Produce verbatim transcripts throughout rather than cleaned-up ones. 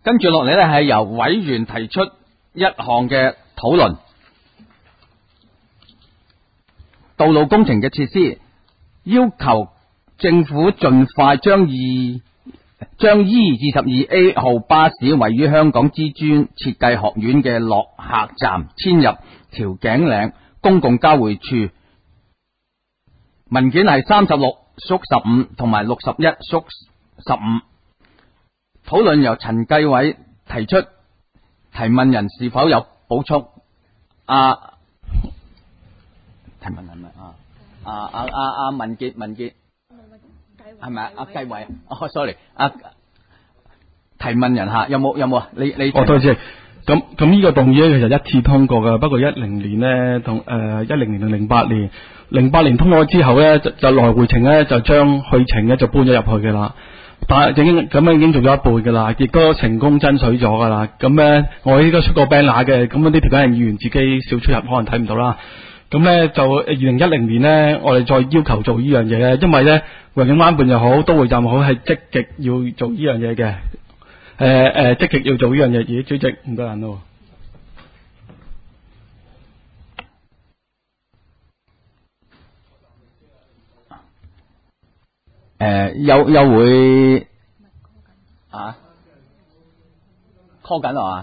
跟住落嚟咧係由委員提出一項嘅討論，道路工程嘅設施，要求政府盡快將二將 E 至十二 A 號巴士位於香港知專設計學院嘅落客站遷入調景嶺公共交匯處。文件係三十六縮十五同埋六十一縮十五。討論由陳繼偉提出，提問人是否有補充？啊，提問人咪啊啊啊啊啊文傑文傑係咪啊？阿繼偉哦 ，sorry， 啊提問人吓有冇有冇啊？你你哦，多謝。咁咁呢個動議咧，其實一次通過嘅，不過一零年咧同誒一零年同零八年，零八年通過之後咧就就來回程咧就將去程咧就搬咗入去嘅啦。但係已經咁樣已經做咗一半嘅啦，亦都成功爭取咗嘅啦。咁咧我呢個出個 banner 嘅，咁呢條梗係議員自己少出入，可能睇唔到啦。咁咧就二零一零年咧，我哋再要求做呢樣嘢咧，因為咧維景灣畔又好，都會站又好，係積極要做呢樣嘢嘅。誒誒，積極要做呢樣嘢。咦，主席唔得閒咯。 誒，又又會啊 call 緊啊嘛？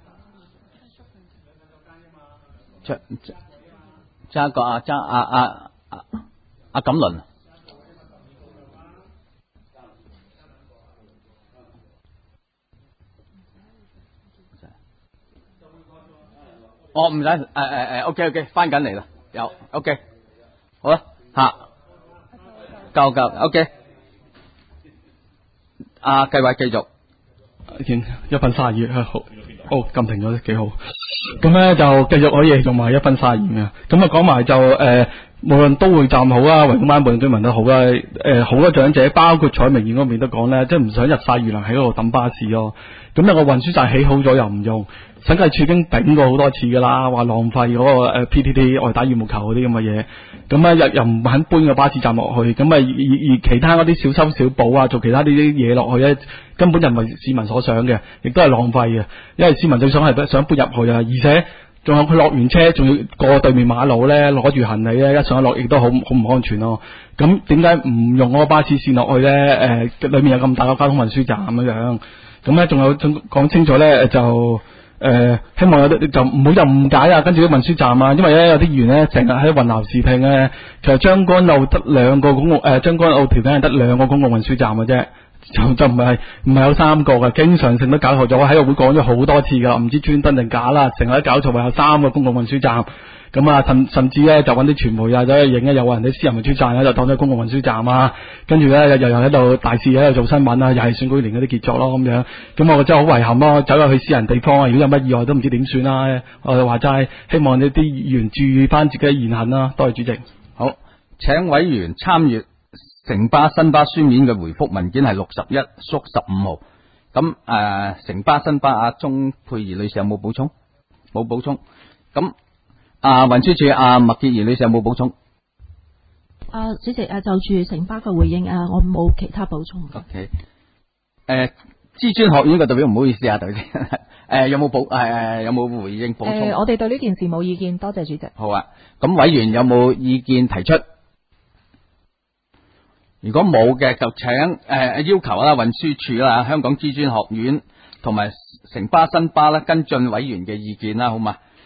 張張一個啊，張阿阿阿阿錦麟。我唔使誒誒誒 ，OK OK， 翻緊嚟啦，有 OK， 好啦吓，夠夠 OK。阿繼偉繼續， 見一分卅二，好，哦，撳停咗，幾好。咁咧就繼續可以用埋一分卅二嘅。咁啊講埋就誒、呃，無論都會站好啊，維景灣畔居民都好啦。誒、呃，好多長者，包括彩明園嗰邊都講咧，即係唔想日曬雨淋喺嗰度等巴士咯。咁有個運輸站起好咗又唔用，審計處已經頂過好多次噶啦，話浪費嗰個誒 P T T 外打羽毛球嗰啲咁嘅嘢，咁啊又又唔肯搬個巴士站落去，咁啊而而其他嗰啲小修小補啊，做其他啲啲嘢落去咧，根本就唔係市民所想嘅，亦都係浪費嘅，因為市民最想係想搬入去啊，而且仲有佢落完車仲要過對面馬路咧，攞住行李咧，一上一落亦都好好唔安全咯。咁點解唔用嗰個巴士線落去咧？誒、呃，裏面有咁大個交通運輸站咁樣樣。咁咧，仲有講清楚咧，就誒、呃、希望有啲就唔好就誤解啊，跟住啲運輸站啊，因為咧有啲議員咧成日喺混淆視聽咧，其實將軍澳得兩個公共誒將軍澳條梗係得兩個公共運輸站嘅啫，就就唔係唔係有三個嘅，經常性都搞錯咗，喺個會講咗好多次噶，唔知專登定假啦，成日都搞錯話有三個公共運輸站。咁啊，甚甚至咧就揾啲傳媒啊，走去影啊，有人啲私人運輸站咧就當咗公共運輸站啊，跟住咧又又喺度大肆喺度做新聞啊，又係選舉年嗰啲傑作咯咁樣。咁我真係好遺憾咯，走入去私人地方啊，如果有乜意外都唔知點算啦。我哋話齋，希望呢啲議員注意翻自己嘅言行啦。多謝主席。 好，請委員參閱城巴新巴書面嘅回覆文件係六十一縮十五號。咁誒，城巴新巴阿鍾佩儀女士有冇補充？冇補充。咁啊，運輸署阿麥潔儀女士有冇補充？ 啊，主席啊，就住城巴嘅回應啊，我冇其他補充。 OK，誒，知專學院嘅代表唔好意思啊，頭先誒有冇補誒有冇回應補充？ 誒、呃，我哋對呢件事冇意見，多謝主席。 好啊，咁委員有冇意見提出？如果冇嘅，就請誒、呃、要求啦，運輸署啦，香港知專學院同埋城巴新巴啦跟進委員嘅意見啦，好嘛？